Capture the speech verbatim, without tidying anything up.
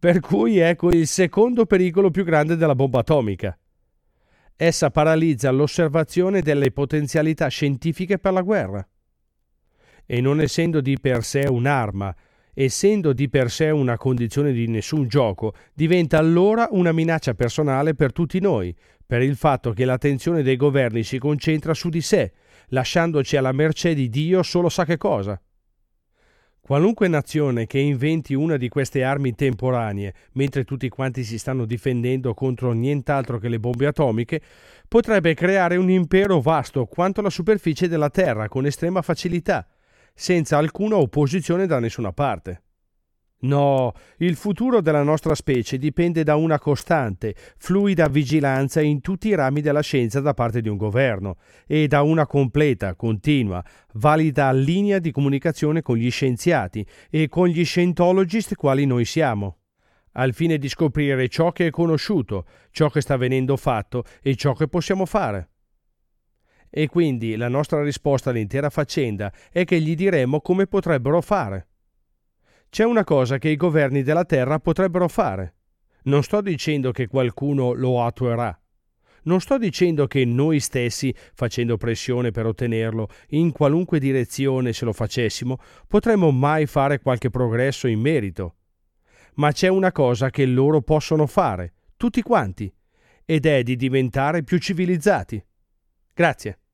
per cui ecco il secondo pericolo più grande della bomba atomica. Essa paralizza l'osservazione delle potenzialità scientifiche per la guerra. E non essendo di per sé un'arma, essendo di per sé una condizione di nessun gioco, diventa allora una minaccia personale per tutti noi, per il fatto che l'attenzione dei governi si concentra su di sé, lasciandoci alla mercé di Dio solo sa che cosa. Qualunque nazione che inventi una di queste armi temporanee, mentre tutti quanti si stanno difendendo contro nient'altro che le bombe atomiche, potrebbe creare un impero vasto quanto la superficie della Terra con estrema facilità, senza alcuna opposizione da nessuna parte. No, il futuro della nostra specie dipende da una costante, fluida vigilanza in tutti i rami della scienza da parte di un governo e da una completa, continua, valida linea di comunicazione con gli scienziati e con gli scientologist quali noi siamo, al fine di scoprire ciò che è conosciuto, ciò che sta venendo fatto e ciò che possiamo fare. E quindi la nostra risposta all'intera faccenda è che gli diremo come potrebbero fare. C'è una cosa che i governi della Terra potrebbero fare. Non sto dicendo che qualcuno lo attuerà. Non sto dicendo che noi stessi, facendo pressione per ottenerlo, in qualunque direzione se lo facessimo, potremmo mai fare qualche progresso in merito. Ma c'è una cosa che loro possono fare, tutti quanti, ed è di diventare più civilizzati. Grazie.